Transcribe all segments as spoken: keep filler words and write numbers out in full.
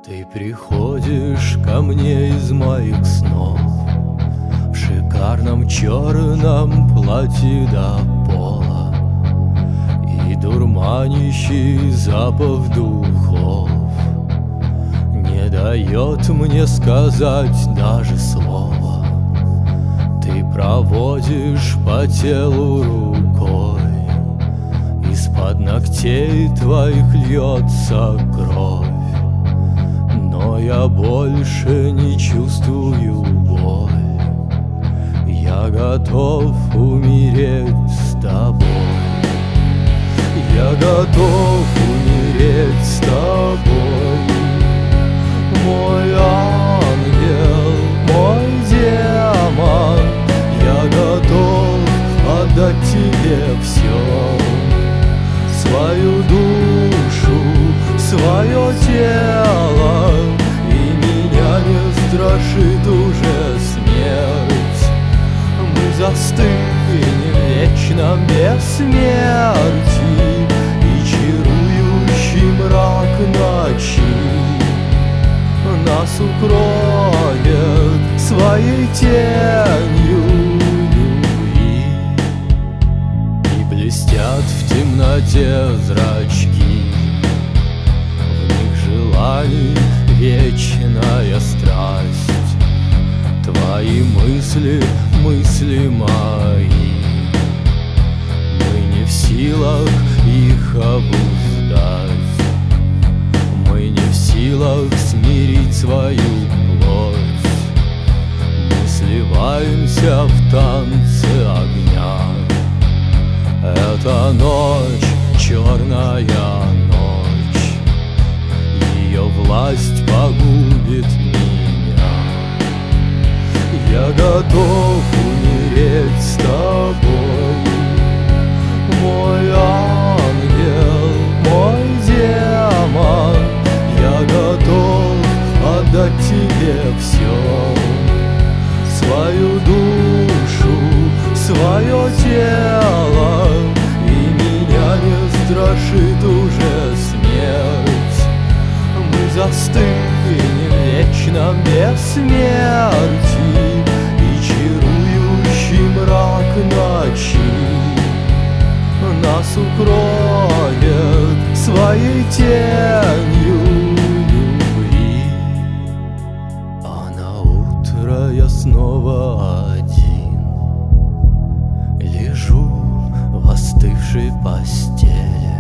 Ты приходишь ко мне из моих снов в шикарном черном платье до пола и дурманящий запах духов не дает мне сказать даже слова. Ты проводишь по телу рукой, из-под ногтей твоих льется кровь, но я больше не чувствую боль. Я готов умереть с тобой. Я готов умереть с тобой, мой ангел, мой демон. Я готов отдать тебе все, свою душу, свое тело, и меня не страшит уже смерть. Мы застынем вечно без смерти, и чарующий мрак ночи нас укроет своей тенью любви. И блестят в темноте зрачки, в них желаний вечная страсть. Твои мысли, мысли мои, мы не в силах их обуздать. Мы не в силах смирить свою плоть. Мы сливаемся в танце огня. Эта ночь, черная ночь, ее власть погубит меня. Я готов умереть с тобой, мой ангел, мой демон. Я готов отдать тебе все, свою душу, свое тело, и меня не страшит уже смерть. Мы застынем вечно без смерти, и чарующий мрак ночи нас укроет своей тенью любви. А на утро я снова один лежу в остывшей постели,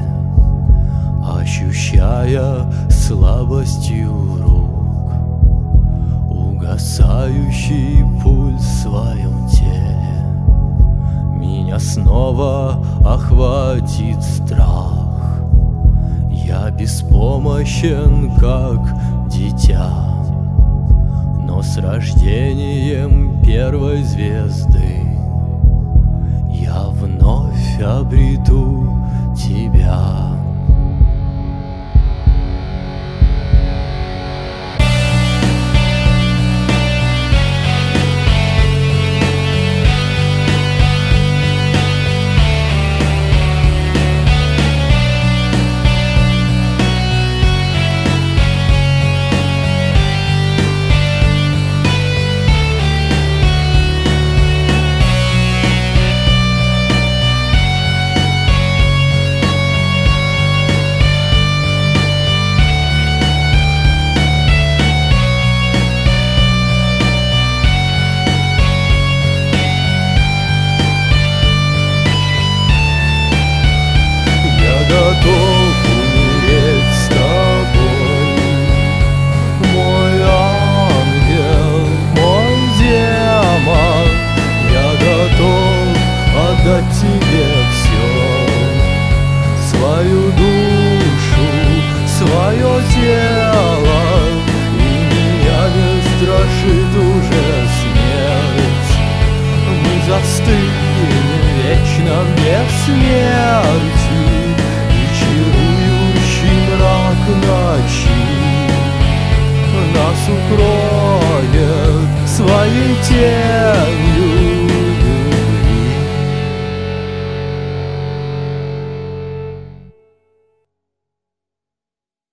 ощущая слабостью рук угасающий пульс в своем теле. Меня снова охватит страх. Я беспомощен, как дитя, но с рождением первой звезды я вновь обрету тебя.